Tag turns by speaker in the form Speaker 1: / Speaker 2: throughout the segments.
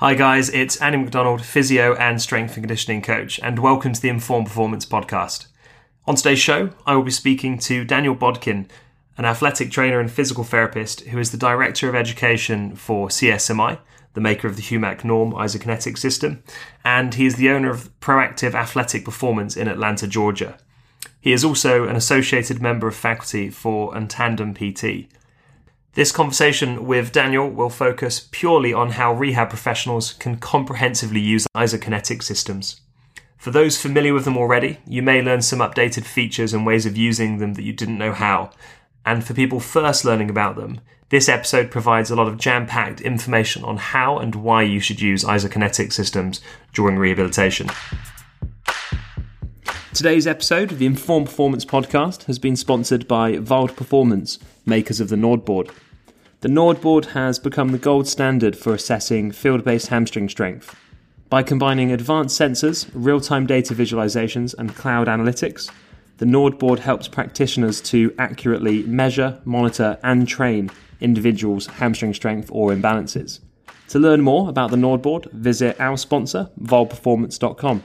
Speaker 1: Hi guys, it's Andy McDonald, physio and strength and conditioning coach, and welcome to the Informed Performance podcast. On today's show, I will be speaking to Daniel Bodkin, an athletic trainer and physical therapist who is the Director of Education for CSMI, the maker of the HUMAC Norm isokinetic system, and he is the owner of Proactive Athletic Performance in Atlanta, Georgia. He is also an associated member of faculty for Untandem PT. This conversation with Daniel will focus purely on how rehab professionals can comprehensively use isokinetic systems. For those familiar with them already, you may learn some updated features and ways of using them that you didn't know how. And for people first learning about them, this episode provides a lot of jam-packed information on how and why you should use isokinetic systems during rehabilitation. Today's episode of the Informed Performance podcast has been sponsored by Vald Performance, makers of the NordBoard. The NordBoard has become the gold standard for assessing field-based hamstring strength. By combining advanced sensors, real-time data visualizations, and cloud analytics, the NordBoard helps practitioners to accurately measure, monitor, and train individuals' hamstring strength or imbalances. To learn more about the NordBoard, visit our sponsor, valdperformance.com.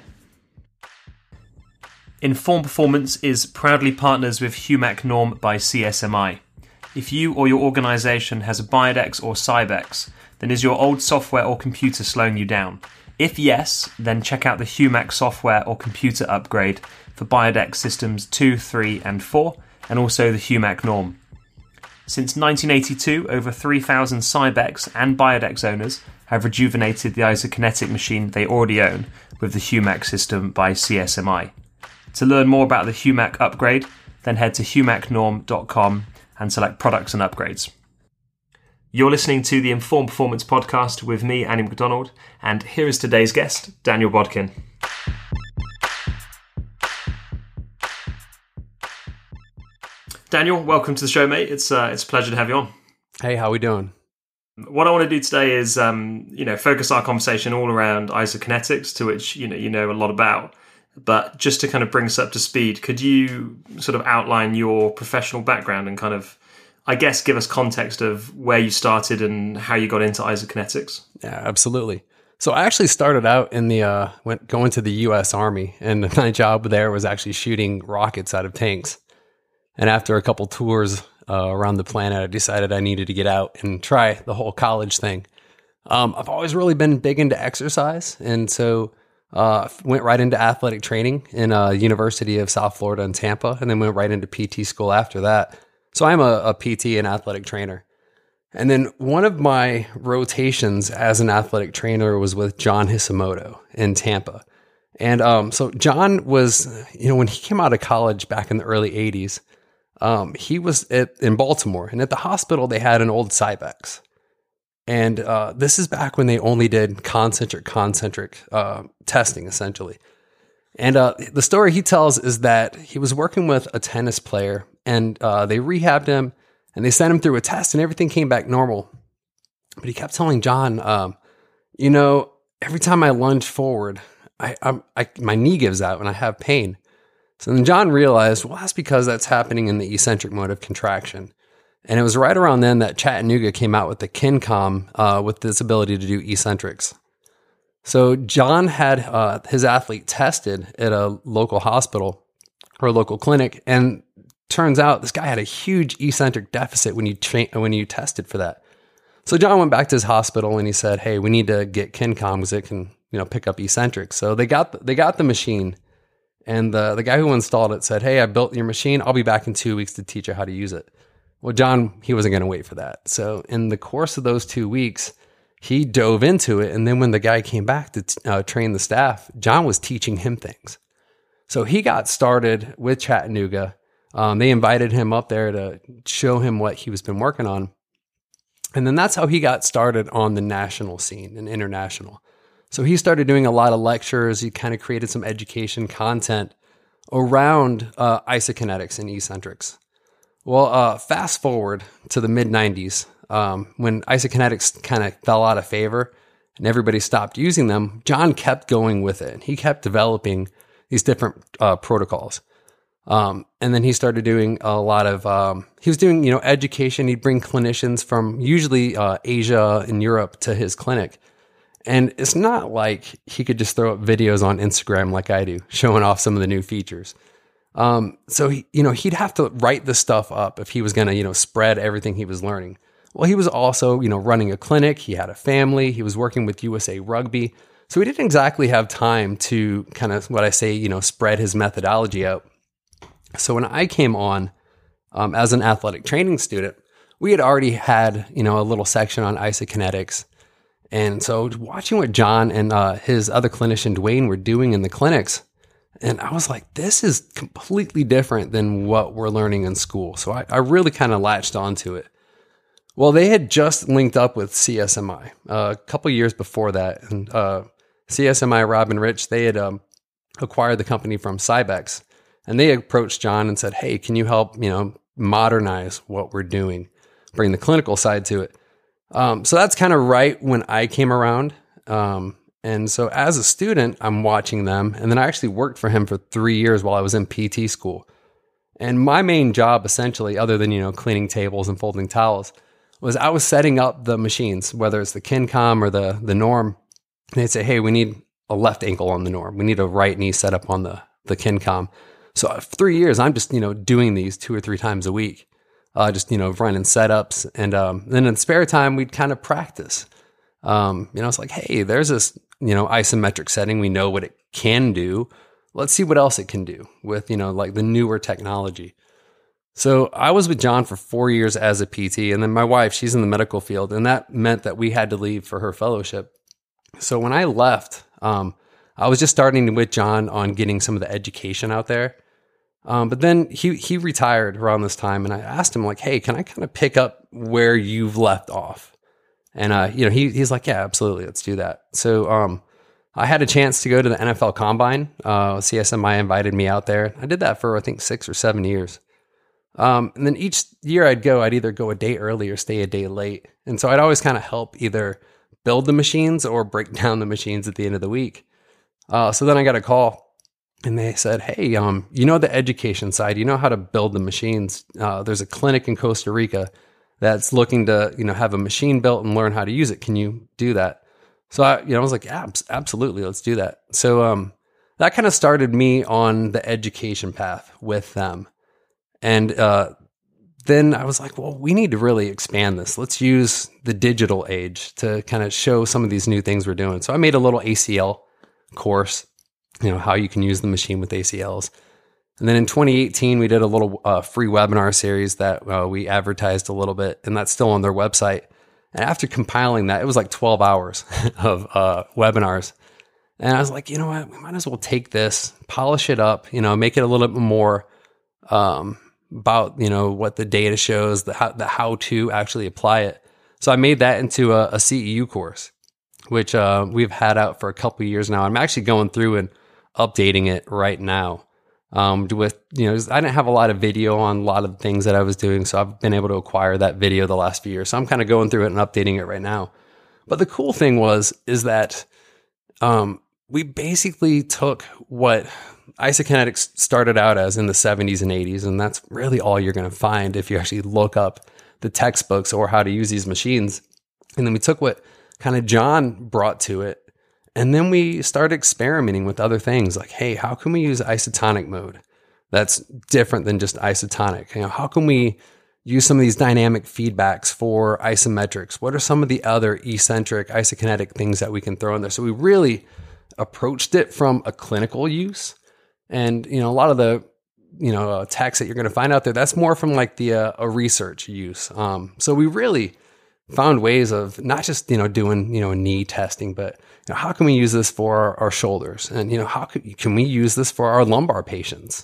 Speaker 1: Informed Performance is proudly partners with HUMAC Norm by CSMI. If you or your organisation has a Biodex or Cybex, then is your old software or computer slowing you down? If yes, then check out the HUMAC software or computer upgrade for Biodex Systems 2, 3 and 4, and also the HUMAC Norm. Since 1982, over 3,000 Cybex and Biodex owners have rejuvenated the isokinetic machine they already own with the HUMAC system by CSMI. To learn more about the HUMAC upgrade, then head to humacnorm.com and select products and upgrades. You're listening to the Informed Performance podcast with me, Andy McDonald, and here is today's guest, Daniel Bodkin. Daniel, welcome to the show, mate. It's a pleasure to have you on.
Speaker 2: Hey, how we doing?
Speaker 1: What I want to do today is, focus our conversation all around isokinetics, to which you know a lot about. But just to kind of bring us up to speed, could you sort of outline your professional background and kind of, I guess, give us context of where you started and how you got into isokinetics?
Speaker 2: Yeah, absolutely. So I actually started out in going to the U.S. Army, and my job there was actually shooting rockets out of tanks. And after a couple tours around the planet, I decided I needed to get out and try the whole college thing. I've always really been big into exercise, and so went right into athletic training in University of South Florida in Tampa, and then went right into PT school after that. So I'm a PT and athletic trainer. And then one of my rotations as an athletic trainer was with John Hisimoto in Tampa. And so John was, when he came out of college back in the early 80s, he was in Baltimore. And at the hospital, they had an old Cybex. And this is back when they only did concentric testing, essentially. And the story he tells is that he was working with a tennis player, and they rehabbed him, and they sent him through a test, and everything came back normal. But he kept telling John, every time I lunge forward, my knee gives out, and I have pain. So then John realized, well, that's because that's happening in the eccentric mode of contraction. And it was right around then that Chattanooga came out with the KinCom with this ability to do eccentrics. So John had his athlete tested at a local hospital or a local clinic, and turns out this guy had a huge eccentric deficit when you tested for that. So John went back to his hospital and he said, "Hey, we need to get KinCom because it can pick up eccentrics." So they got the machine, and the guy who installed it said, "Hey, I built your machine. I'll be back in 2 weeks to teach you how to use it." Well, John, he wasn't going to wait for that. So in the course of those 2 weeks, he dove into it. And then when the guy came back to train the staff, John was teaching him things. So he got started with Chattanooga. They invited him up there to show him what he was been working on. And then that's how he got started on the national scene and international. So he started doing a lot of lectures. He kind of created some education content around isokinetics and eccentrics. Well, fast forward to the mid-90s, when isokinetics kind of fell out of favor and everybody stopped using them, John kept going with it. He kept developing these different protocols. And then he started doing a lot of, he was doing, education. He'd bring clinicians from usually Asia and Europe to his clinic. And it's not like he could just throw up videos on Instagram like I do, showing off some of the new features. So he'd have to write this stuff up if he was going to, spread everything he was learning. Well, he was also, running a clinic. He had a family. He was working with USA Rugby. So he didn't exactly have time to kind of, what I say, spread his methodology out. So when I came on as an athletic training student, we had already had, a little section on isokinetics. And so watching what John and his other clinician, Dwayne, were doing in the clinics, and I was like, this is completely different than what we're learning in school. So I really kind of latched onto it. Well, they had just linked up with CSMI a couple years before that. And CSMI, Rob and Rich, they had acquired the company from Cybex. And they approached John and said, hey, can you help, modernize what we're doing, bring the clinical side to it. So that's kind of right when I came around. And so as a student, I'm watching them. And then I actually worked for him for 3 years while I was in PT school. And my main job, essentially, other than, cleaning tables and folding towels, was I was setting up the machines, whether it's the KinCom or the Norm. And they'd say, hey, we need a left ankle on the Norm. We need a right knee set up on the KinCom. So for 3 years, I'm just, doing these 2 or 3 times a week. Just, running setups. And then in spare time, we'd kind of practice. It's like, hey, there's this, isometric setting. We know what it can do. Let's see what else it can do with, like the newer technology. So I was with John for 4 years as a PT. And then my wife, she's in the medical field. And that meant that we had to leave for her fellowship. So when I left, I was just starting with John on getting some of the education out there. But then he retired around this time, and I asked him, like, hey, can I kind of pick up where you've left off? And, he's like, yeah, absolutely. Let's do that. So, I had a chance to go to the NFL Combine. CSMI invited me out there. I did that for, I think, 6 or 7 years. And then each year I'd either go a day early or stay a day late. And so I'd always kind of help either build the machines or break down the machines at the end of the week. So then I got a call. And they said, hey, the education side, how to build the machines. There's a clinic in Costa Rica that's looking to, have a machine built and learn how to use it. Can you do that? So I was like, absolutely, let's do that. So that kind of started me on the education path with them. And then I was like, well, we need to really expand this. Let's use the digital age to kind of show some of these new things we're doing. So I made a little ACL course, how you can use the machine with ACLs. And then in 2018, we did a little free webinar series that we advertised a little bit, and that's still on their website. And after compiling that, it was like 12 hours of webinars. And I was like, you know what, we might as well take this, polish it up, make it a little bit more about, what the data shows, the how to actually apply it. So I made that into a CEU course, which we've had out for a couple of years now. I'm actually going through and updating it right now. I didn't have a lot of video on a lot of things that I was doing, so I've been able to acquire that video the last few years. So I'm kind of going through it and updating it right now. But the cool thing is that we basically took what isokinetics started out as in the 70s and 80s, and that's really all you're going to find if you actually look up the textbooks or how to use these machines. And then we took what kind of John brought to it, and then we started experimenting with other things like, hey, how can we use isotonic mode that's different than just isotonic? How can we use some of these dynamic feedbacks for isometrics? What are some of the other eccentric isokinetic things that we can throw in there? So we really approached it from a clinical use. And, a lot of the, text that you're going to find out there, that's more from like a research use. So we really found ways of not just, doing, knee testing, but how can we use this for our shoulders? And, how can we use this for our lumbar patients?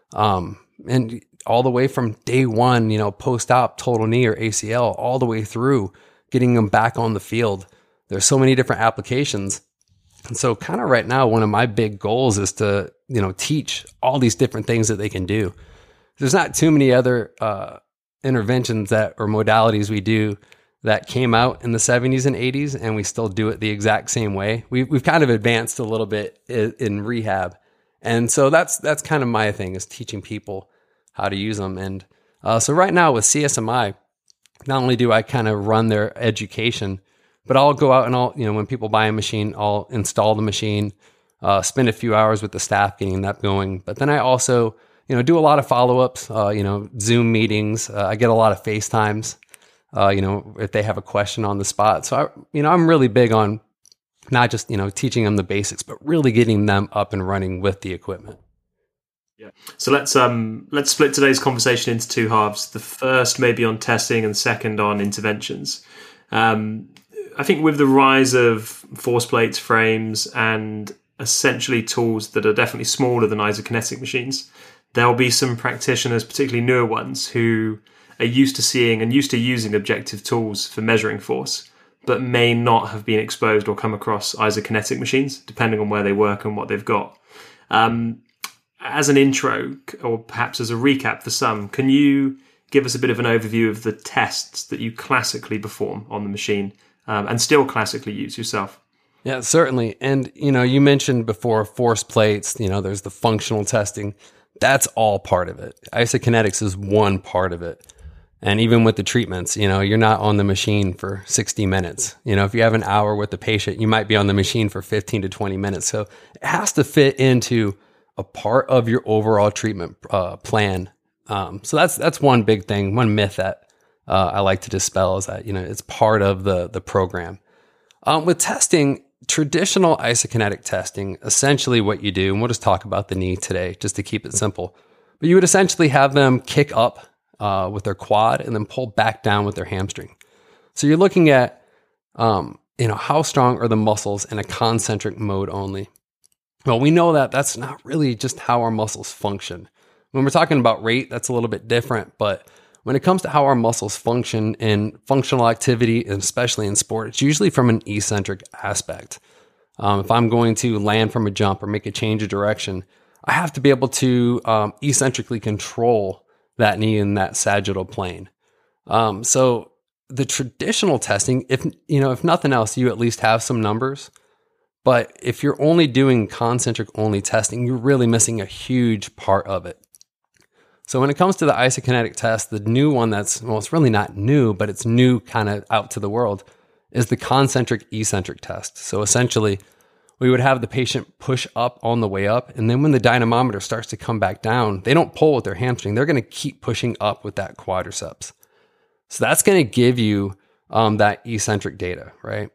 Speaker 2: And all the way from day one, post-op total knee or ACL, all the way through getting them back on the field. There's so many different applications. And so kind of right now, one of my big goals is to, teach all these different things that they can do. There's not too many other interventions or modalities we do that came out in the 70s and 80s, and we still do it the exact same way. We've kind of advanced a little bit in rehab. And so that's kind of my thing, is teaching people how to use them. And so right now with CSMI, not only do I kind of run their education, But I'll go out and when people buy a machine, I'll install the machine, spend a few hours with the staff getting that going. But then I also, do a lot of follow-ups, Zoom meetings. I get a lot of FaceTimes, if they have a question on the spot. So, I'm really big on not just, teaching them the basics, but really getting them up and running with the equipment.
Speaker 1: Yeah. So let's split today's conversation into two halves. The first maybe on testing and the second on interventions. I think with the rise of force plates, frames, and essentially tools that are definitely smaller than isokinetic machines, there'll be some practitioners, particularly newer ones, who are used to seeing and used to using objective tools for measuring force, but may not have been exposed or come across isokinetic machines, depending on where they work and what they've got. As an intro, or perhaps as a recap for some, can you give us a bit of an overview of the tests that you classically perform on the machine and still classically use yourself?
Speaker 2: Yeah, certainly. And, you mentioned before force plates, there's the functional testing. That's all part of it. Isokinetics is one part of it. And even with the treatments, you're not on the machine for 60 minutes. If you have an hour with the patient, you might be on the machine for 15 to 20 minutes. So it has to fit into a part of your overall treatment plan. So that's one big thing, one myth that I like to dispel is that, it's part of the program. With testing, traditional isokinetic testing, essentially what you do, and we'll just talk about the knee today just to keep it simple, but you would essentially have them kick up with their quad and then pull back down with their hamstring. So you're looking at, how strong are the muscles in a concentric mode only. Well, we know that that's not really just how our muscles function. When we're talking about rate, that's a little bit different, but when it comes to how our muscles function in functional activity, and especially in sport, it's usually from an eccentric aspect. If I'm going to land from a jump or make a change of direction, I have to be able to eccentrically control that knee in that sagittal plane. So the traditional testing, if nothing else, you at least have some numbers. But if you're only doing concentric only testing, you're really missing a huge part of it. So when it comes to the isokinetic test, the new one it's really not new, but it's new kind of out to the world, is the concentric eccentric test. So essentially, we would have the patient push up on the way up, and then when the dynamometer starts to come back down, they don't pull with their hamstring. They're going to keep pushing up with that quadriceps. So that's going to give you that eccentric data, right?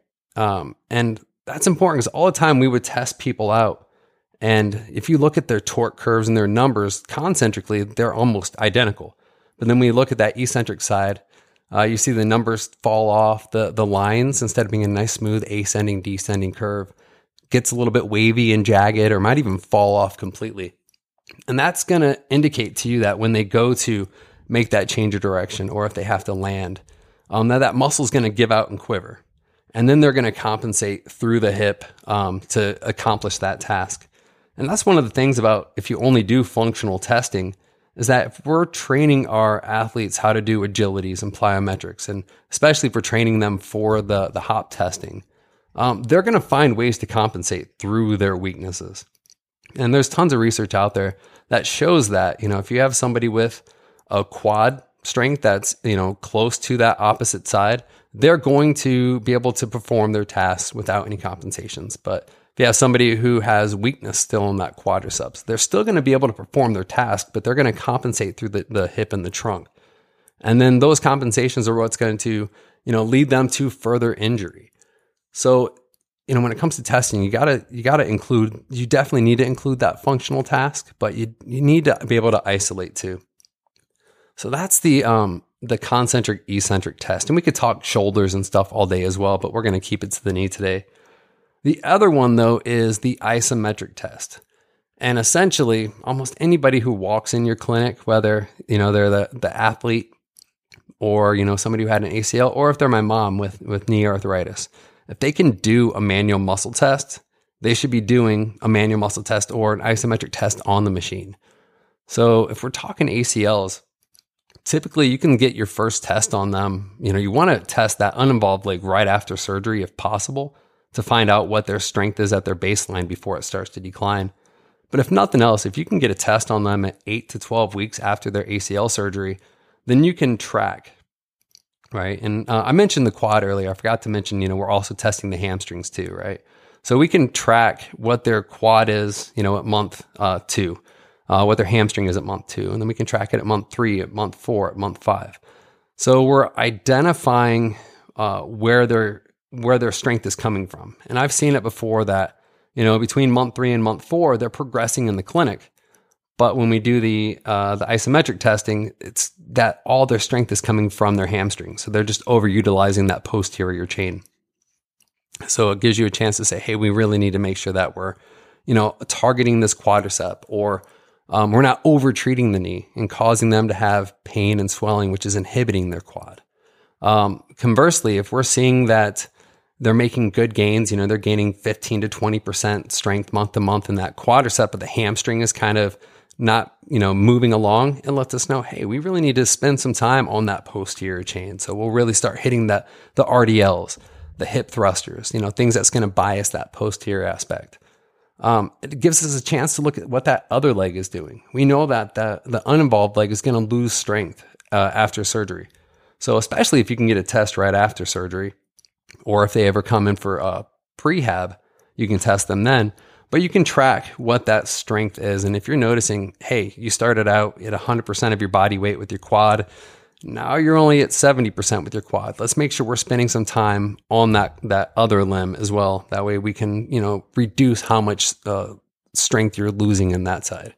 Speaker 2: And that's important because all the time we would test people out. And if you look at their torque curves and their numbers concentrically, they're almost identical. But then when you look at that eccentric side, you see the numbers fall off. The lines, instead of being a nice smooth ascending, descending curve, gets a little bit wavy and jagged or might even fall off completely. And that's going to indicate to you that when they go to make that change of direction or if they have to land, that muscle is going to give out and quiver. And then they're going to compensate through the hip to accomplish that task. And that's one of the things about if you only do functional testing is that if we're training our athletes how to do agilities and plyometrics, and especially if we're training them for the hop testing, they're going to find ways to compensate through their weaknesses. And there's tons of research out there that shows that, if you have somebody with a quad strength that's, close to that opposite side, they're going to be able to perform their tasks without any compensations. But if you have somebody who has weakness still in that quadriceps, they're still going to be able to perform their task, but they're going to compensate through the hip and the trunk. And then those compensations are what's going to, lead them to further injury. So, when it comes to testing, you definitely need to include that functional task, but you need to be able to isolate too. So that's the concentric eccentric test. And we could talk shoulders and stuff all day as well, but we're going to keep it to the knee today. The other one though is the isometric test. And essentially almost anybody who walks in your clinic, whether, they're the athlete or, somebody who had an ACL, or if they're my mom with knee arthritis, if they can do a manual muscle test, they should be doing a manual muscle test or an isometric test on the machine. So if we're talking ACLs, typically you can get your first test on them. You want to test that uninvolved leg right after surgery if possible to find out what their strength is at their baseline before it starts to decline. But if nothing else, if you can get a test on them at 8 to 12 weeks after their ACL surgery, then you can track right? And I mentioned the quad earlier. I forgot to mention, we're also testing the hamstrings too, right? So we can track what their quad is, at month 2, what their hamstring is at month 2, and then we can track it at month 3, at month 4, at month 5. So we're identifying where their strength is coming from. And I've seen it before that, between month 3 and month 4, they're progressing in the clinic. But when we do the isometric testing, it's that all their strength is coming from their hamstrings. So they're just overutilizing that posterior chain. So it gives you a chance to say, hey, we really need to make sure that we're, targeting this quadricep, or we're not over-treating the knee and causing them to have pain and swelling, which is inhibiting their quad. Conversely, if we're seeing that they're making good gains, they're gaining 15 to 20% strength month to month in that quadricep, but the hamstring is kind of not, moving along, and lets us know, hey, we really need to spend some time on that posterior chain. So we'll really start hitting the RDLs, the hip thrusters, things that's going to bias that posterior aspect. It gives us a chance to look at what that other leg is doing. We know that the uninvolved leg is going to lose strength after surgery. So especially if you can get a test right after surgery, or if they ever come in for prehab, you can test them then. But you can track what that strength is. And if you're noticing, hey, you started out at 100% of your body weight with your quad, now you're only at 70% with your quad. Let's make sure we're spending some time on that other limb as well. That way we can, reduce how much strength you're losing in that side.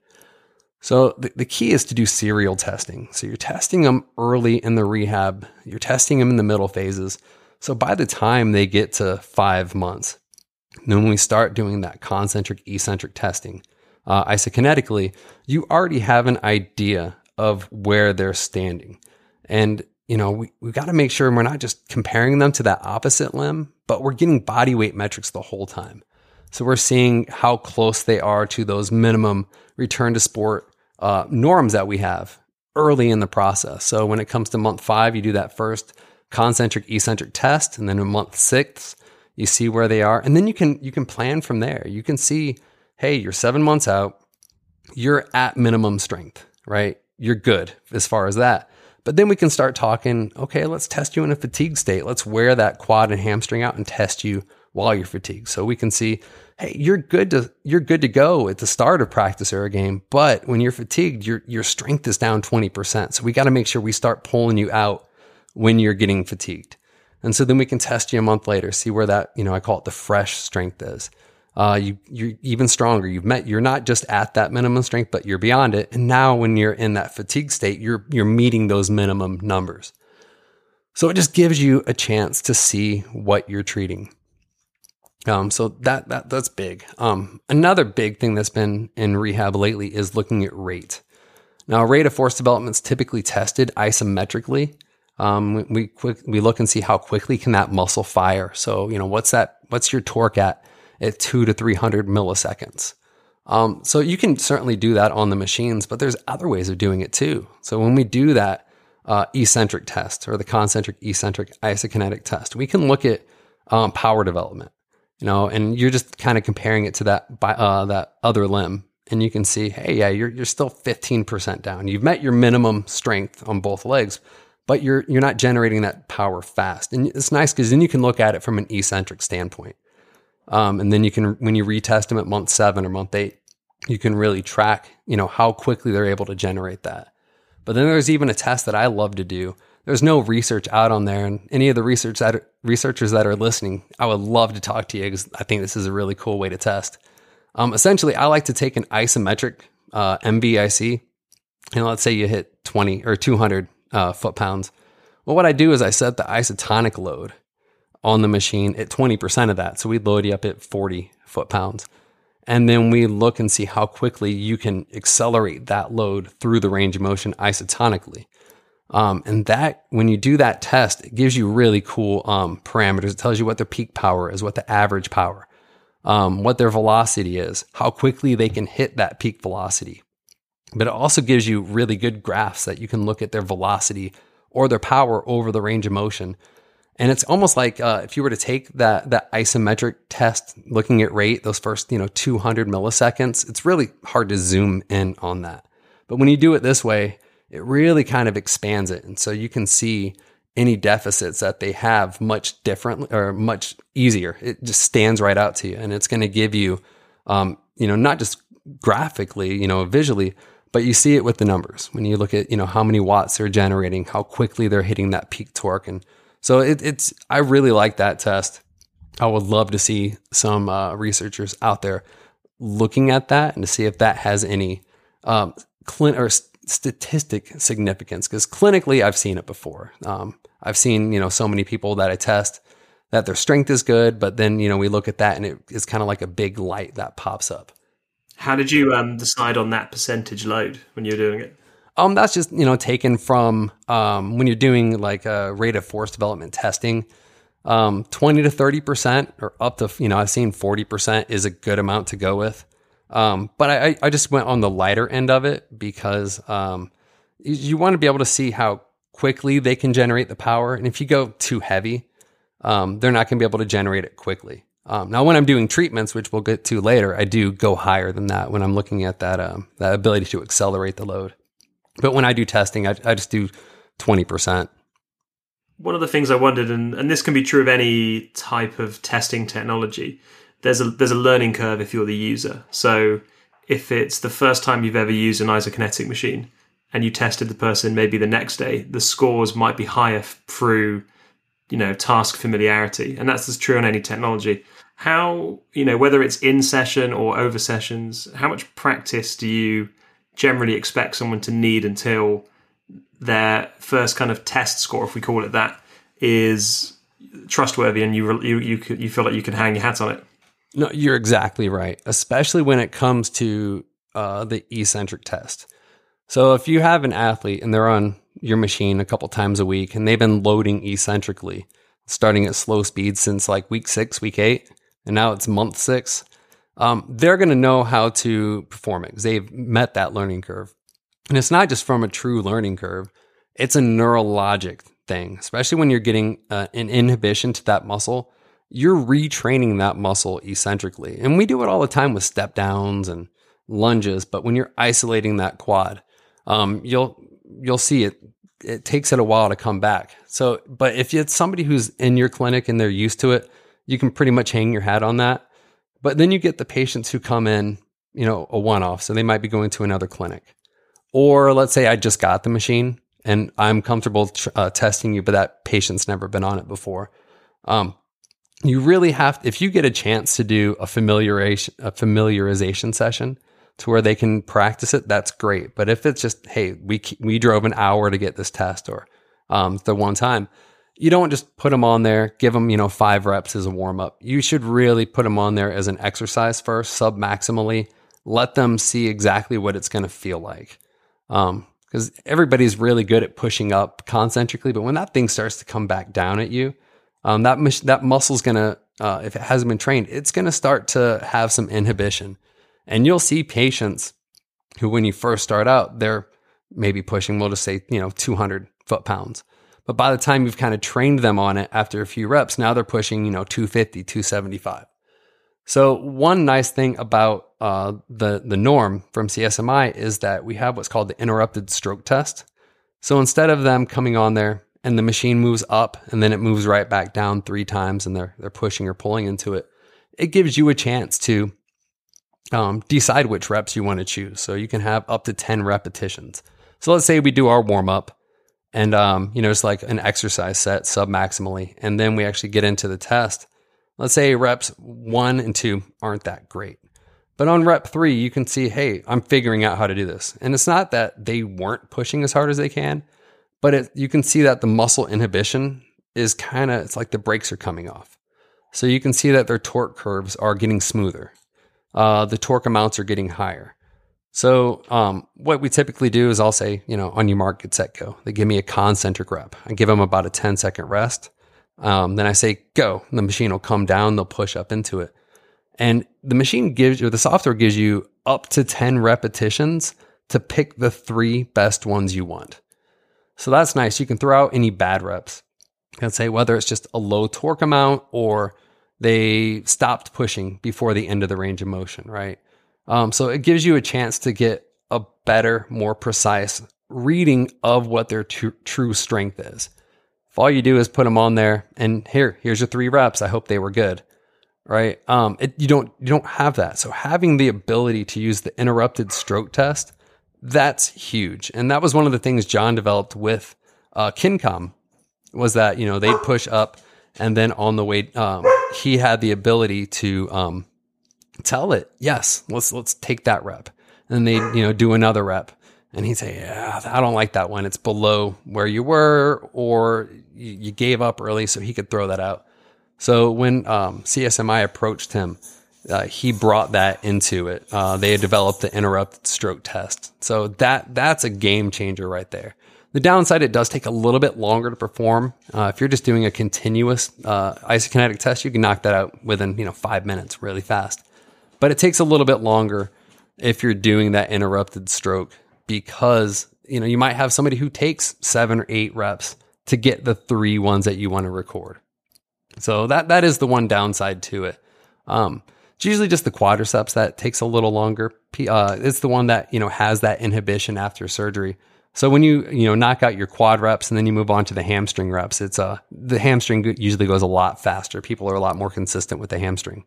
Speaker 2: So the key is to do serial testing. So you're testing them early in the rehab. You're testing them in the middle phases. So by the time they get to 5 months, then when we start doing that concentric, eccentric testing, isokinetically, you already have an idea of where they're standing. And, we've got to make sure we're not just comparing them to that opposite limb, but we're getting body weight metrics the whole time. So we're seeing how close they are to those minimum return to sport norms that we have early in the process. So when it comes to month 5, you do that first concentric, eccentric test. And then in month 6, you see where they are. And then you can plan from there. You can see, hey, you're 7 months out. You're at minimum strength, right? You're good as far as that. But then we can start talking, okay, let's test you in a fatigue state. Let's wear that quad and hamstring out and test you while you're fatigued. So we can see, hey, you're good to go at the start of practice or a game, but when you're fatigued, your strength is down 20%. So we got to make sure we start pulling you out when you're getting fatigued. And so then we can test you a month later, see where that, I call it the fresh strength is. You're even stronger. You're not just at that minimum strength, but you're beyond it. And now when you're in that fatigue state, you're meeting those minimum numbers. So it just gives you a chance to see what you're treating. So that's big. Another big thing that's been in rehab lately is looking at rate. Now, rate of force development is typically tested isometrically. We look and see how quickly can that muscle fire. So, what's your torque at 200 to 300 milliseconds. So you can certainly do that on the machines, but there's other ways of doing it too. So when we do that eccentric test, or the concentric eccentric isokinetic test, we can look at power development, and you're just kind of comparing it to that other limb, and you can see, hey, yeah, you're still 15% down. You've met your minimum strength on both legs, but you're not generating that power fast. And it's nice because then you can look at it from an eccentric standpoint. And then you can, when you retest them at month 7 or month 8, you can really track, how quickly they're able to generate that. But then there's even a test that I love to do. There's no research out on there, and any of the researchers that are listening, I would love to talk to you because I think this is a really cool way to test. Essentially, I like to take an isometric MVIC, and let's say you hit 20 or 200 foot-pounds. Well, what I do is I set the isotonic load on the machine at 20% of that. So we load you up at 40 foot-pounds. And then we look and see how quickly you can accelerate that load through the range of motion isotonically. And that, when you do that test, it gives you really cool parameters. It tells you what their peak power is, what the average power, what their velocity is, how quickly they can hit that peak velocity. But it also gives you really good graphs that you can look at their velocity or their power over the range of motion. And it's almost like if you were to take that isometric test, looking at rate, those first 200 milliseconds, it's really hard to zoom in on that. But when you do it this way, it really kind of expands it. And so you can see any deficits that they have much differently or much easier. It just stands right out to you, and it's going to give you, not just graphically, visually, but you see it with the numbers when you look at, how many watts they're generating, how quickly they're hitting that peak torque. And so I really like that test. I would love to see some researchers out there looking at that and to see if that has any statistic significance, because clinically I've seen it before. I've seen, so many people that I test that their strength is good, but then, we look at that and it's kind of like a big light that pops up.
Speaker 1: How did you decide on that percentage load when you were doing it?
Speaker 2: That's just, taken from when you're doing like a rate of force development testing, 20 to 30% or up to, I've seen 40% is a good amount to go with. But I just went on the lighter end of it because you want to be able to see how quickly they can generate the power. And if you go too heavy, they're not going to be able to generate it quickly. Now, when I'm doing treatments, which we'll get to later, I do go higher than that when I'm looking at that ability to accelerate the load. But when I do testing, I just do 20%.
Speaker 1: One of the things I wondered, and this can be true of any type of testing technology, there's a learning curve if you're the user. So if it's the first time you've ever used an isokinetic machine and you tested the person maybe the next day, the scores might be higher through, task familiarity. And that's true on any technology. How, whether it's in session or over sessions, how much practice do you generally expect someone to need until their first kind of test score, if we call it that, is trustworthy and you feel like you can hang your hat on it?
Speaker 2: No, you're exactly right, especially when it comes to the eccentric test. So if you have an athlete and they're on your machine a couple times a week and they've been loading eccentrically, starting at slow speed since like week 6, week 8, and now it's month 6, they're going to know how to perform it because they've met that learning curve. And it's not just from a true learning curve, it's a neurologic thing, especially when you're getting an inhibition to that muscle. You're retraining that muscle eccentrically. And we do it all the time with step downs and lunges, but when you're isolating that quad, you'll see it takes it a while to come back. So, but if it's somebody who's in your clinic and they're used to it, you can pretty much hang your hat on that. But then you get the patients who come in, a one-off. So they might be going to another clinic. Or let's say I just got the machine and I'm comfortable testing you, but that patient's never been on it before. You really have, if you get a chance to do a familiarization session to where they can practice it, that's great. But if it's just, hey, we drove an hour to get this test, or the one time, you don't just put them on there, give them 5 reps as a warm up. You should really put them on there as an exercise first, sub-maximally. Let them see exactly what it's going to feel like. Because everybody's really good at pushing up concentrically, but when that thing starts to come back down at you, that muscle's going to, if it hasn't been trained, it's going to start to have some inhibition. And you'll see patients who, when you first start out, they're maybe pushing, we'll just say, 200 foot-pounds. But by the time you've kind of trained them on it after a few reps, now they're pushing, 250, 275. So one nice thing about the norm from CSMI is that we have what's called the interrupted stroke test. So instead of them coming on there and the machine moves up and then it moves right back down 3 times and they're pushing or pulling into it, it gives you a chance to decide which reps you want to choose. So you can have up to 10 repetitions. So let's say we do our warm up and, it's like an exercise set sub-maximally. And then we actually get into the test. Let's say reps 1 and 2 aren't that great. But on rep 3, you can see, hey, I'm figuring out how to do this. And it's not that they weren't pushing as hard as they can, but you can see that the muscle inhibition is it's like the brakes are coming off. So you can see that their torque curves are getting smoother. The torque amounts are getting higher. So what we typically do is I'll say, on your mark, get set, go. They give me a concentric rep. I give them about a 10-second rest. Then I say, go. And the machine will come down. They'll push up into it. And the software gives you up to 10 repetitions to pick the 3 best ones you want. So that's nice. You can throw out any bad reps and say whether it's just a low torque amount or they stopped pushing before the end of the range of motion, right? So it gives you a chance to get a better, more precise reading of what their true strength is. If all you do is put them on there and here's your 3 reps, I hope they were good, right? You don't have that. So having the ability to use the interrupted stroke test, that's huge. And that was one of the things John developed with KinCom, was that, they'd push up, and then on the way, he had the ability to tell it, yes, let's take that rep. And then they, do another rep. And he'd say, yeah, I don't like that one. It's below where you were, or you gave up early, so he could throw that out. So when CSMI approached him, he brought that into it. They had developed the interrupted stroke test. So that's a game changer right there. The downside, it does take a little bit longer to perform. If you're just doing a continuous isokinetic test, you can knock that out within 5 minutes really fast. But it takes a little bit longer if you're doing that interrupted stroke, because you might have somebody who takes 7 or 8 reps to get the 3 ones that you want to record. So that is the one downside to it. It's usually just the quadriceps that takes a little longer. It's the one that has that inhibition after surgery. So when you knock out your quad reps and then you move on to the hamstring reps, it's the hamstring usually goes a lot faster. People are a lot more consistent with the hamstring.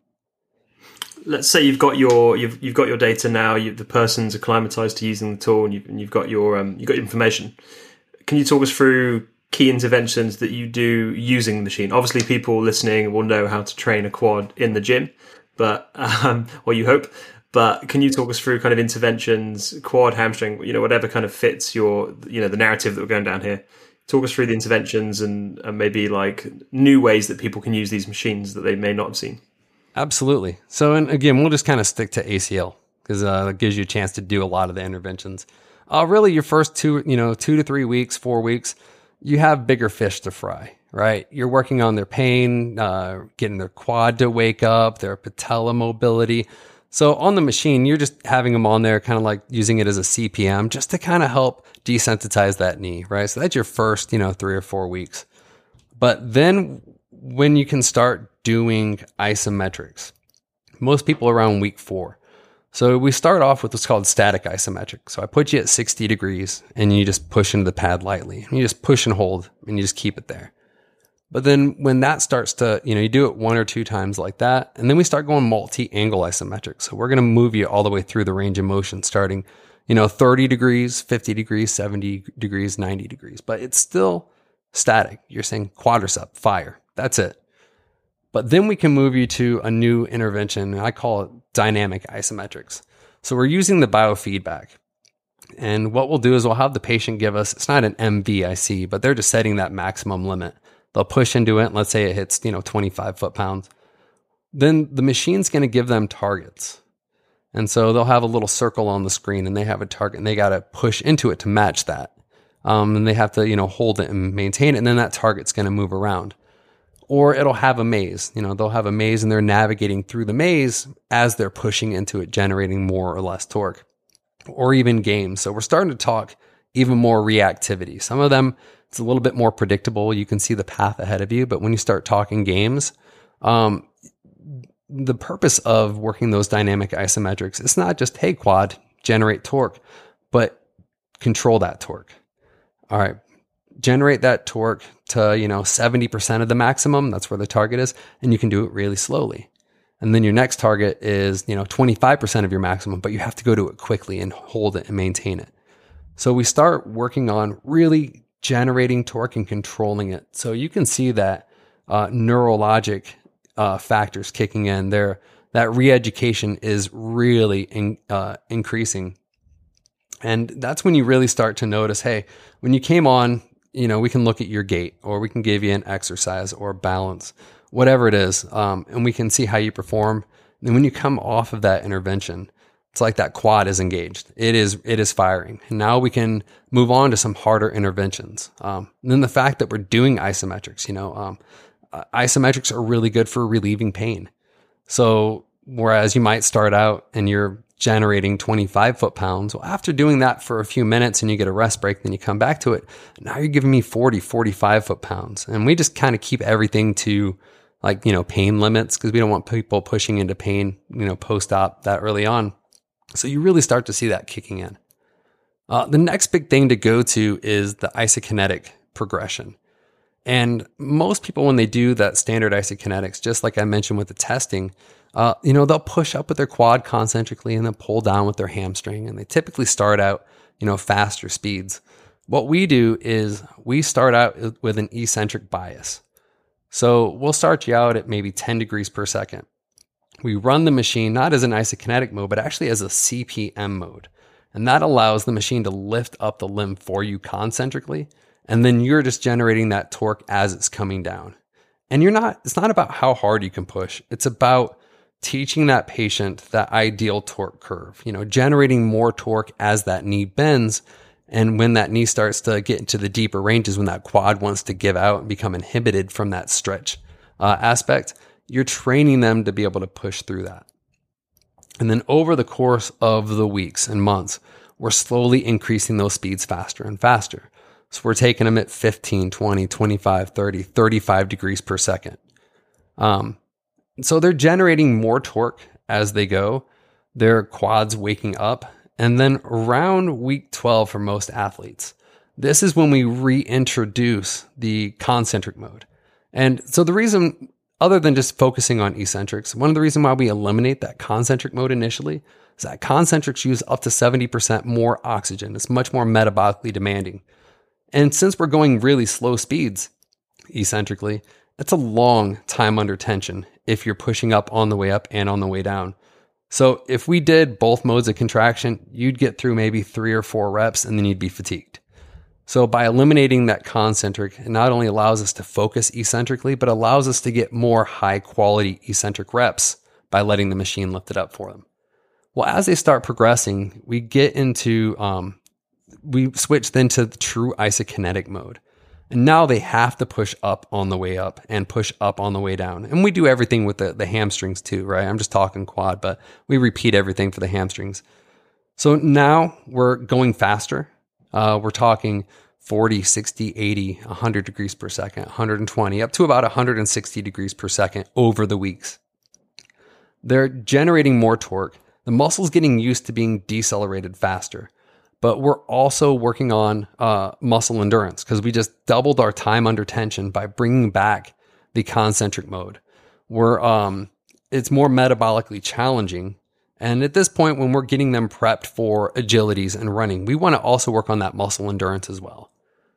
Speaker 1: Let's say you've got your data now. The person's acclimatized to using the tool, and you've got your information. Can you talk us through key interventions that you do using the machine? Obviously, people listening will know how to train a quad in the gym, but or you hope. But can you talk us through kind of interventions, quad, hamstring, whatever kind of fits your the narrative that we're going down here? Talk us through the interventions and maybe like new ways that people can use these machines that they may not have seen.
Speaker 2: Absolutely. So, and again, we'll just kind of stick to ACL because it gives you a chance to do a lot of the interventions. Really, your first 2 to 3 weeks, 4 weeks, you have bigger fish to fry, right? You're working on their pain, getting their quad to wake up, their patella mobility. So on the machine, you're just having them on there, kind of like using it as a CPM, just to kind of help desensitize that knee, right? So that's your first, 3 or 4 weeks. But then when you can start doing isometrics, most people around week 4. So we start off with what's called static isometric. So I put you at 60 degrees and you just push into the pad lightly. And you just push and hold and you just keep it there. But then when that starts to, you do it 1 or 2 times like that. And then we start going multi-angle isometric. So we're going to move you all the way through the range of motion, starting, 30 degrees, 50 degrees, 70 degrees, 90 degrees. But it's still static. You're saying quadricep, fire. That's it. But then we can move you to a new intervention, and I call it dynamic isometrics. So we're using the biofeedback. And what we'll do is we'll have the patient give us, it's not an MVIC, but they're just setting that maximum limit. They'll push into it. Let's say it hits, 25 foot-pounds. Then the machine's going to give them targets. And so they'll have a little circle on the screen and they have a target and they got to push into it to match that. And they have to, hold it and maintain it. And then that target's going to move around. Or it'll have a maze. They'll have a maze and they're navigating through the maze as they're pushing into it, generating more or less torque. Or even games. So we're starting to talk even more reactivity. Some of them, it's a little bit more predictable. You can see the path ahead of you. But when you start talking games, the purpose of working those dynamic isometrics, it's not just, hey, quad, generate torque, but control that torque. All right. Generate that torque to, 70% of the maximum. That's where the target is. And you can do it really slowly. And then your next target is, 25% of your maximum, but you have to go to it quickly and hold it and maintain it. So we start working on really generating torque and controlling it. So you can see that neurologic factors kicking in there. That re-education is really increasing. And that's when you really start to notice, hey, when you came on, we can look at your gait, or we can give you an exercise or balance, whatever it is, and we can see how you perform. And when you come off of that intervention, it's like that quad is engaged. It is firing. And now we can move on to some harder interventions. And then the fact that we're doing isometrics, isometrics are really good for relieving pain. So whereas you might start out and you're generating 25 foot-pounds, well, after doing that for a few minutes and you get a rest break, then you come back to it. Now you're giving me 40, 45 foot-pounds. And we just kind of keep everything to pain limits because we don't want people pushing into pain, post-op that early on. So you really start to see that kicking in. The next big thing to go to is the isokinetic progression. And most people, when they do that standard isokinetics, just like I mentioned with the testing, they'll push up with their quad concentrically and then pull down with their hamstring. And they typically start out, faster speeds. What we do is we start out with an eccentric bias. So we'll start you out at maybe 10 degrees per second. We run the machine not as an isokinetic mode, but actually as a CPM mode. And that allows the machine to lift up the limb for you concentrically. And then you're just generating that torque as it's coming down. And it's not about how hard you can push. It's about teaching that patient that ideal torque curve, generating more torque as that knee bends. And when that knee starts to get into the deeper ranges, when that quad wants to give out and become inhibited from that stretch aspect, you're training them to be able to push through that. And then over the course of the weeks and months, we're slowly increasing those speeds faster and faster. So we're taking them at 15, 20, 25, 30, 35 degrees per second. So they're generating more torque as they go. Their quads waking up. And then around week 12 for most athletes, this is when we reintroduce the concentric mode. And so the reason, other than just focusing on eccentrics, one of the reasons why we eliminate that concentric mode initially is that concentrics use up to 70% more oxygen. It's much more metabolically demanding. And since we're going really slow speeds, eccentrically, it's a long time under tension if you're pushing up on the way up and on the way down. So if we did both modes of contraction, you'd get through maybe 3 or 4 reps and then you'd be fatigued. So by eliminating that concentric, it not only allows us to focus eccentrically, but allows us to get more high quality eccentric reps by letting the machine lift it up for them. Well, as they start progressing, we get into, we switch then to the true isokinetic mode. And now they have to push up on the way up and push up on the way down. And we do everything with the hamstrings too, right? I'm just talking quad, but we repeat everything for the hamstrings. So now we're going faster. We're talking 40, 60, 80, 100 degrees per second, 120, up to about 160 degrees per second over the weeks. They're generating more torque. The muscle's getting used to being decelerated faster. But we're also working on muscle endurance because we just doubled our time under tension by bringing back the concentric mode. It's more metabolically challenging. And at this point, when we're getting them prepped for agilities and running, we want to also work on that muscle endurance as well.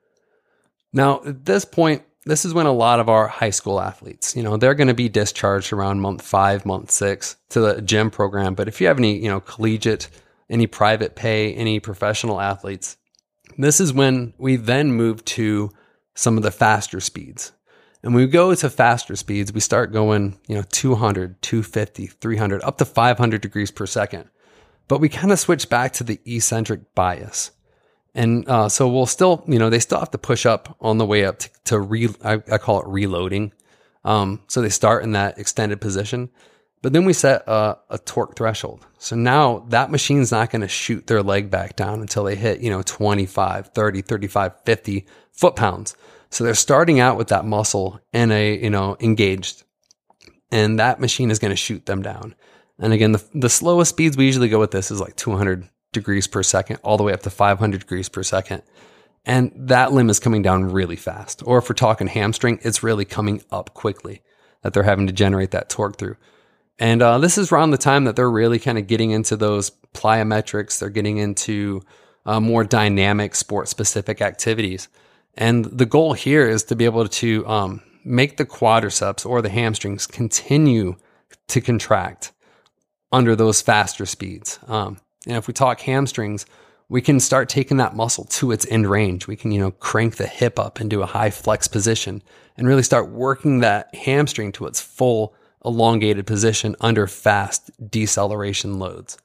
Speaker 2: Now, at this point, this is when a lot of our high school athletes, they're going to be discharged around month 5, month 6 to the gym program. But if you have any, collegiate, any private pay, any professional athletes, this is when we then move to some of the faster speeds. And when we go to faster speeds, we start going, 200, 250, 300, up to 500 degrees per second. But we kind of switch back to the eccentric bias. And so we'll still, they still have to push up on the way up I call it reloading. So they start in that extended position. But then we set a torque threshold. So now that machine's not going to shoot their leg back down until they hit, 25, 30, 35, 50 foot-pounds. So they're starting out with that muscle in engaged. And that machine is going to shoot them down. And again, the slowest speeds we usually go with this is like 200 degrees per second, all the way up to 500 degrees per second. And that limb is coming down really fast. Or if we're talking hamstring, it's really coming up quickly that they're having to generate that torque through. And this is around the time that they're really kind of getting into those plyometrics. They're getting into more dynamic sport-specific activities. And the goal here is to be able to make the quadriceps or the hamstrings continue to contract under those faster speeds. And if we talk hamstrings, we can start taking that muscle to its end range. We can, crank the hip up into a high flex position and really start working that hamstring to its full elongated position under fast deceleration loads.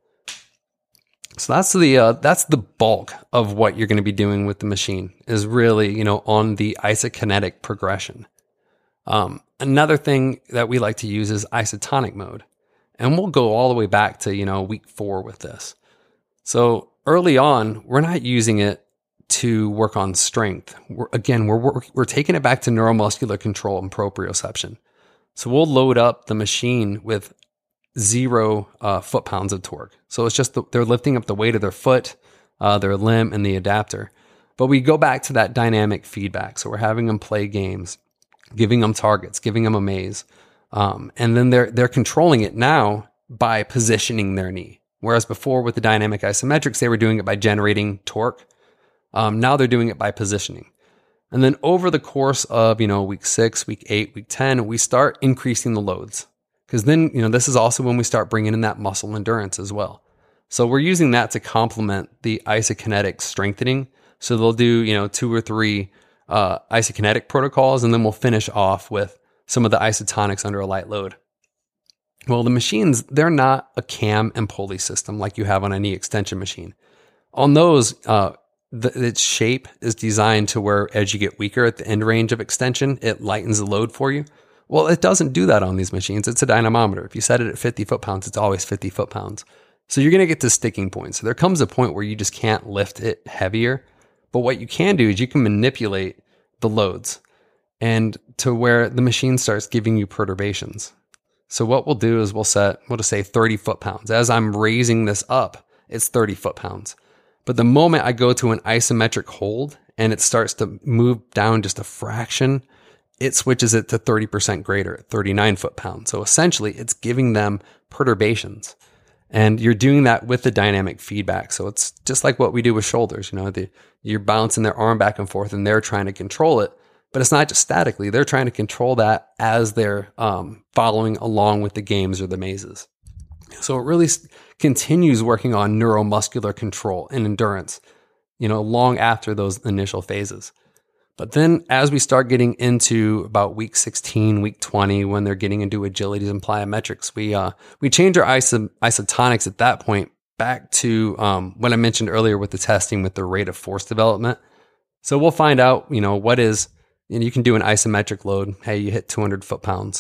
Speaker 2: So that's the bulk of what you're going to be doing with the machine is really, on the isokinetic progression. Another thing that we like to use is isotonic mode. And we'll go all the way back to, week 4 with this. So early on, we're not using it to work on strength. We're taking it back to neuromuscular control and proprioception. So we'll load up the machine with 0 foot-pounds of torque. So it's just they're lifting up the weight of their foot, their limb, and the adapter. But we go back to that dynamic feedback. So we're having them play games, giving them targets, giving them a maze. And then they're controlling it now by positioning their knee. Whereas before with the dynamic isometrics, they were doing it by generating torque. Now they're doing it by positioning. And then over the course of, week 6, week 8, week 10, we start increasing the loads. Because then, this is also when we start bringing in that muscle endurance as well. So we're using that to complement the isokinetic strengthening. So they'll do, 2 or 3 isokinetic protocols, and then we'll finish off with some of the isotonics under a light load. Well, the machines, they're not a cam and pulley system like you have on a knee extension machine. On those, its shape is designed to where as you get weaker at the end range of extension, it lightens the load for you. Well, it doesn't do that on these machines. It's a dynamometer. If you set it at 50 foot-pounds, it's always 50 foot-pounds. So you're going to get to sticking points. So there comes a point where you just can't lift it heavier. But what you can do is you can manipulate the loads and to where the machine starts giving you perturbations. So what we'll do is we'll just say 30 foot-pounds. As I'm raising this up, it's 30 foot-pounds. But the moment I go to an isometric hold and it starts to move down just a fraction, it switches it to 30% greater at 39 foot-pounds. So essentially, it's giving them perturbations. And you're doing that with the dynamic feedback. So it's just like what we do with shoulders. You're bouncing their arm back and forth and they're trying to control it. But it's not just statically. They're trying to control that as they're following along with the games or the mazes. So it really continues working on neuromuscular control and endurance, long after those initial phases. But then as we start getting into about week 16, week 20, when they're getting into agilities and plyometrics, we change our isotonics at that point back to what I mentioned earlier with the testing with the rate of force development. So we'll find out, what is, you can do an isometric load. Hey, you hit 200 foot-pounds.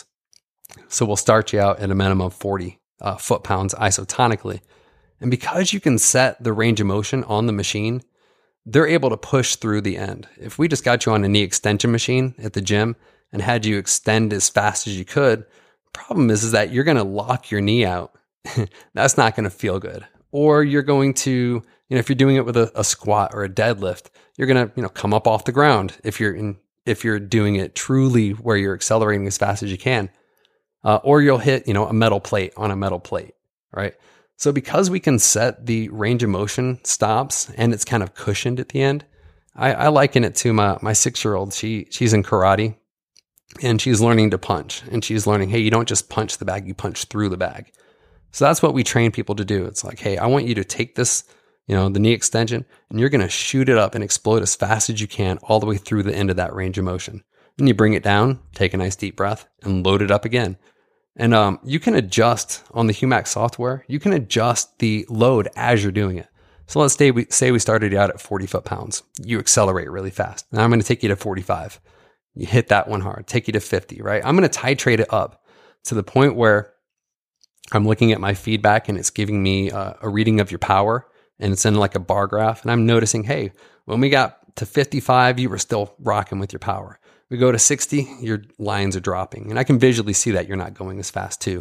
Speaker 2: So we'll start you out at a minimum of 40 foot-pounds isotonically. And because you can set the range of motion on the machine, they're able to push through the end. If we just got you on a knee extension machine at the gym and had you extend as fast as you could, the problem is that you're going to lock your knee out. That's not going to feel good. Or you're going to, if you're doing it with a squat or a deadlift, you're going to, come up off the ground if you're doing it truly where you're accelerating as fast as you can. Or you'll hit, a metal plate on a metal plate, right? So because we can set the range of motion stops and it's kind of cushioned at the end, I liken it to my 6-year-old. She's in karate and she's learning to punch, and she's learning, hey, you don't just punch the bag, you punch through the bag. So that's what we train people to do. It's like, hey, I want you to take this, the knee extension, and you're going to shoot it up and explode as fast as you can all the way through the end of that range of motion. Then you bring it down, take a nice deep breath, and load it up again. And you can adjust on the Humax software. You can adjust the load as you're doing it. So let's say we started out at 40 foot-pounds. You accelerate really fast. Now I'm going to take you to 45. You hit that one hard. Take you to 50, right? I'm going to titrate it up to the point where I'm looking at my feedback and it's giving me a reading of your power, and it's in like a bar graph. And I'm noticing, hey, when we got to 55, you were still rocking with your power. We go to 60, your lines are dropping. And I can visually see that you're not going as fast too.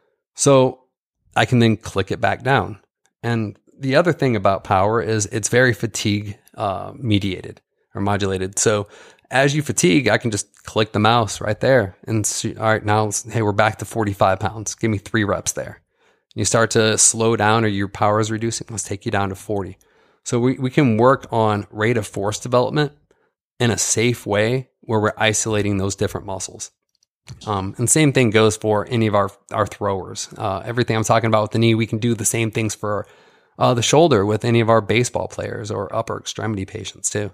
Speaker 2: So I can then click it back down. And the other thing about power is it's very fatigue mediated or modulated. So as you fatigue, I can just click the mouse right there and see, all right, now, hey, we're back to 45 pounds. Give me 3 reps there. You start to slow down or your power is reducing. Let's take you down to 40. So we can work on rate of force development in a safe way where we're isolating those different muscles. And same thing goes for any of our throwers. Everything I'm talking about with the knee, we can do the same things for the shoulder with any of our baseball players or upper extremity patients too.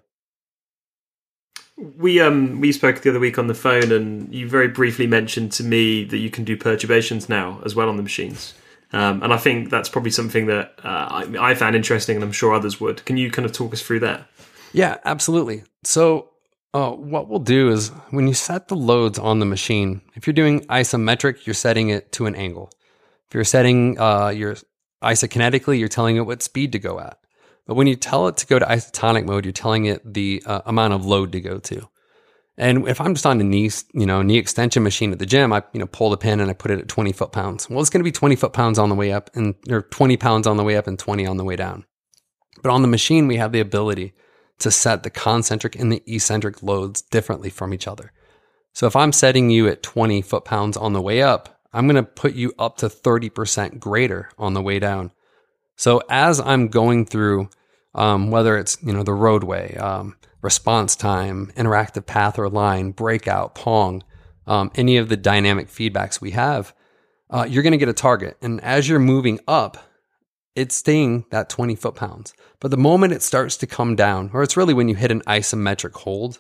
Speaker 1: We spoke the other week on the phone, and you very briefly mentioned to me that you can do perturbations now as well on the machines. And I think that's probably something that I found interesting, and I'm sure others would. Can you kind of talk us through that? Yeah,
Speaker 2: absolutely. So what we'll do is when you set the loads on the machine, if you're doing isometric, you're setting it to an angle. If you're setting your isokinetically, you're telling it what speed to go at. But when you tell it to go to isotonic mode, you're telling it the amount of load to go to. And if I'm just on a knee extension machine at the gym, I pull the pin and I put it at 20 foot-pounds. Well, it's going to be 20 foot-pounds on the way up, or 20 pounds on the way up and 20 on the way down. But on the machine, we have the ability to set the concentric and the eccentric loads differently from each other. So if I'm setting you at 20 foot-pounds on the way up, I'm going to put you up to 30% greater on the way down. So as I'm going through, whether it's, the roadway, response time, interactive path or line, breakout, pong, any of the dynamic feedbacks we have, you're going to get a target. And as you're moving up, it's staying that 20 foot-pounds. But the moment it starts to come down, or it's really when you hit an isometric hold,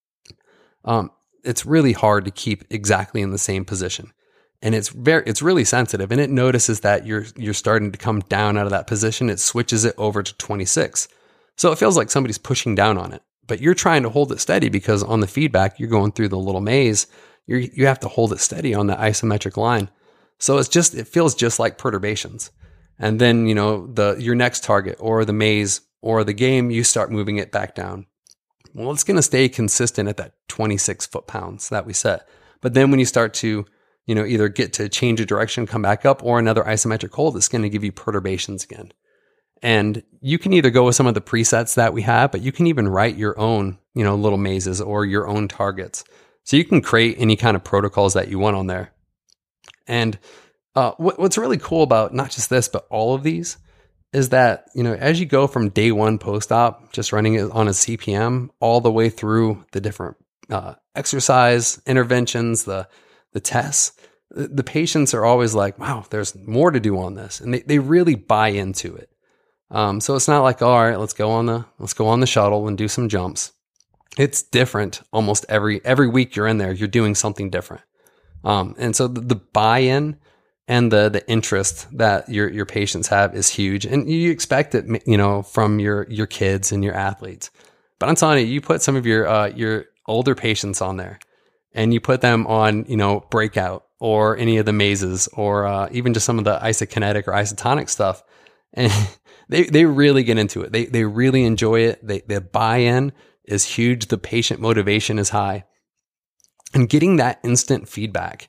Speaker 2: it's really hard to keep exactly in the same position. And it's really sensitive, and it notices that you're starting to come down out of that position. It switches it over to 26. So it feels like somebody's pushing down on it, but you're trying to hold it steady because on the feedback, you're going through the little maze. You have to hold it steady on the isometric line. So it feels just like perturbations. And then, your next target or the maze or the game, you start moving it back down. Well, it's going to stay consistent at that 26 foot-pounds that we set. But then when you start to, either get to change a direction, come back up, or another isometric hold, it's going to give you perturbations again. And you can either go with some of the presets that we have, but you can even write your own, little mazes or your own targets. So you can create any kind of protocols that you want on there. And what's really cool about not just this, but all of these is that, as you go from day one post-op, just running it on a CPM, all the way through the different exercise interventions, the tests, the patients are always like, wow, there's more to do on this. And they really buy into it. So it's not like, all right, let's go on the shuttle and do some jumps. It's different almost every week you're in there, you're doing something different. And so the buy-in and the interest that your patients have is huge. And you expect it, from your kids and your athletes. But I'm telling you, you put some of your older patients on there and you put them on, breakout or any of the mazes or even just some of the isokinetic or isotonic stuff. And they really get into it. They really enjoy it. The buy-in is huge. The patient motivation is high. And getting that instant feedback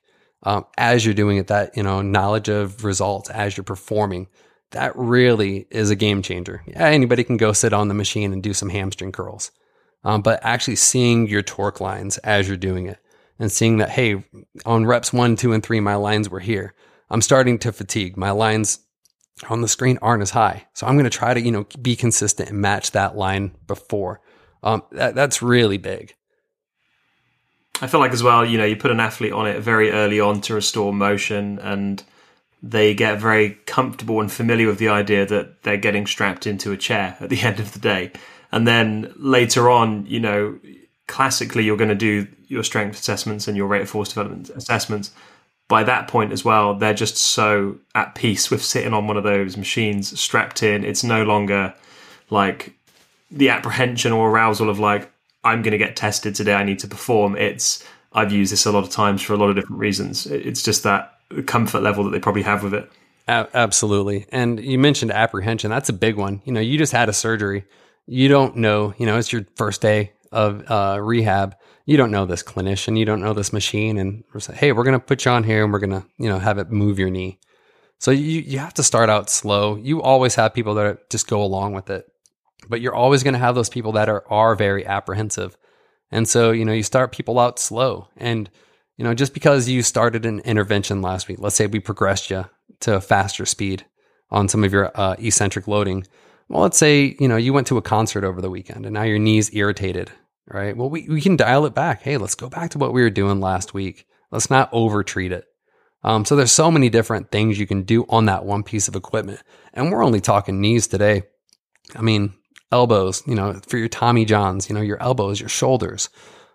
Speaker 2: as you're doing it, that, knowledge of results as you're performing, that really is a game changer. Yeah, anybody can go sit on the machine and do some hamstring curls. But actually seeing your torque lines as you're doing it and seeing that, hey, on reps 1, 2, and 3, my lines were here. I'm starting to fatigue. My lines on the screen aren't as high. So I'm going to try to, be consistent and match that line before. That's really big.
Speaker 1: I feel like as well, you put an athlete on it very early on to restore motion, and they get very comfortable and familiar with the idea that they're getting strapped into a chair at the end of the day. And then later on, classically, you're going to do your strength assessments and your rate of force development assessments. By that point as well, they're just so at peace with sitting on one of those machines strapped in. It's no longer like the apprehension or arousal of like, I'm going to get tested today, I need to perform. I've used this a lot of times for a lot of different reasons. It's just that comfort level that they probably have with it.
Speaker 2: Absolutely. And you mentioned apprehension. That's a big one. You just had a surgery. You don't know, it's your first day of rehab. You don't know this clinician. You don't know this machine. And we're saying, hey, we're going to put you on here and we're going to, have it move your knee. So you have to start out slow. You always have people that just go along with it. But you're always going to have those people that are very apprehensive. And so, you start people out slow. And, just because you started an intervention last week, let's say we progressed you to a faster speed on some of your eccentric loading. Well, let's say, you went to a concert over the weekend and now your knee's irritated, right? Well, we can dial it back. Hey, let's go back to what we were doing last week. Let's not over-treat it. So there's so many different things you can do on that one piece of equipment. And we're only talking knees today. I mean, elbows, for your Tommy Johns, your elbows, your shoulders,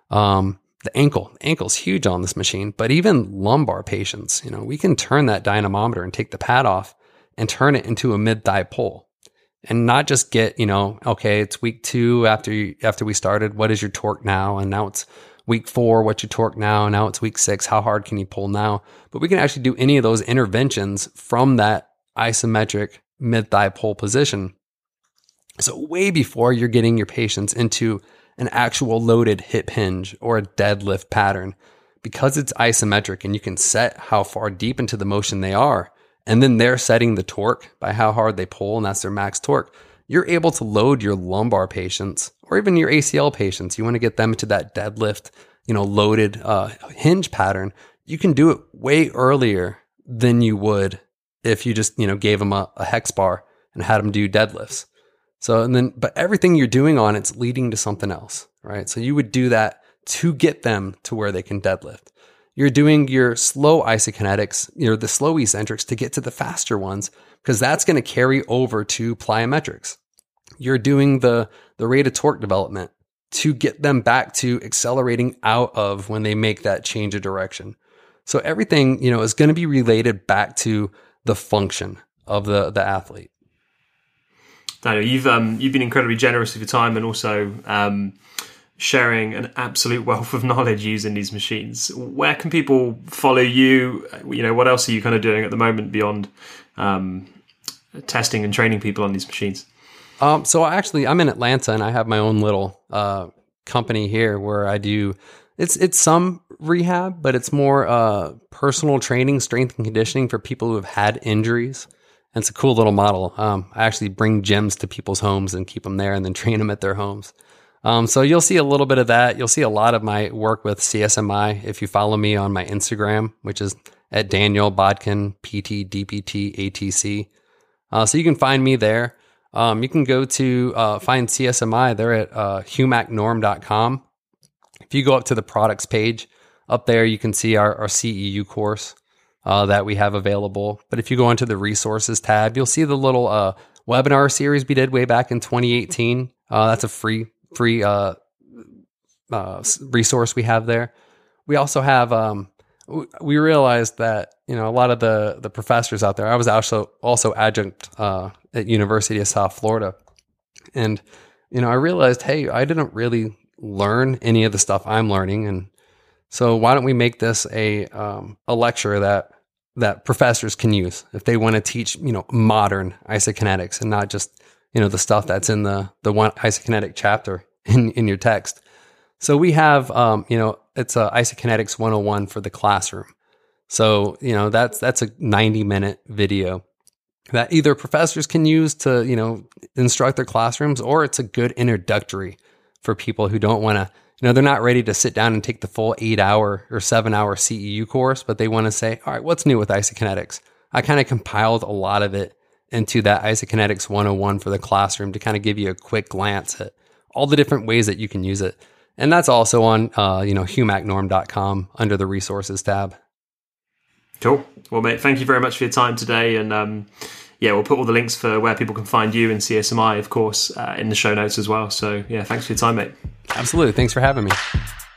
Speaker 2: the ankle's huge on this machine, but even lumbar patients, we can turn that dynamometer and take the pad off and turn it into a mid-thigh pull and not just get, okay, it's week 2 after we started. What is your torque now? And now it's week 4. What's your torque now? Now it's week 6. How hard can you pull now? But we can actually do any of those interventions from that isometric mid-thigh pull position. So way before you're getting your patients into an actual loaded hip hinge or a deadlift pattern, because it's isometric and you can set how far deep into the motion they are, and then they're setting the torque by how hard they pull, and that's their max torque. you're able to load your lumbar patients or even your ACL patients. You want to get them to that deadlift, loaded hinge pattern. You can do it way earlier than you would if you just, gave them a hex bar and had them do deadlifts. But everything you're doing on it's leading to something else, right? So you would do that to get them to where they can deadlift. You're doing your slow isokinetics, the slow eccentrics to get to the faster ones, because that's going to carry over to plyometrics. You're doing the rate of torque development to get them back to accelerating out of when they make that change of direction. So everything, is going to be related back to the function of the athlete.
Speaker 1: Daniel, you've been incredibly generous with your time and also sharing an absolute wealth of knowledge using these machines. Where can people follow you? What else are you kind of doing at the moment beyond testing and training people on these machines?
Speaker 2: So I'm in Atlanta and I have my own little company here where I do, it's some rehab, but it's more personal training, strength and conditioning for people who have had injuries. And it's a cool little model. I actually bring gyms to people's homes and keep them there and then train them at their homes. So you'll see a little bit of that. You'll see a lot of my work with CSMI if you follow me on my Instagram, which is at Daniel Bodkin, PT, DPT, ATC. So you can find me there. You can go to find CSMI. They're at humacnorm.com. If you go up to the products page, up there you can see our CEU course that we have available. But if you go into the resources tab, you'll see the little webinar series we did way back in 2018. That's a free resource we have there. We also have, we realized that, a lot of the professors out there, I was also adjunct at University of South Florida. And, I realized, hey, I didn't really learn any of the stuff I'm learning. And so why don't we make this a lecture that professors can use if they want to teach, modern isokinetics and not just, the stuff that's in the one isokinetic chapter in your text. So we have, it's a Isokinetics 101 for the classroom. So, that's a 90-minute video that either professors can use to, instruct their classrooms, or it's a good introductory for people who don't want to, they're not ready to sit down and take the full 8-hour or 7-hour CEU course, but they want to say, all right, what's new with isokinetics? I kind of compiled a lot of it into that Isokinetics 101 for the classroom to kind of give you a quick glance at all the different ways that you can use it. And that's also on, humacnorm.com under the resources tab.
Speaker 1: Cool. Well, mate, thank you very much for your time today. And we'll put all the links for where people can find you and CSMI, of course, in the show notes as well. So, thanks for your time, mate.
Speaker 2: Absolutely. Thanks for having me.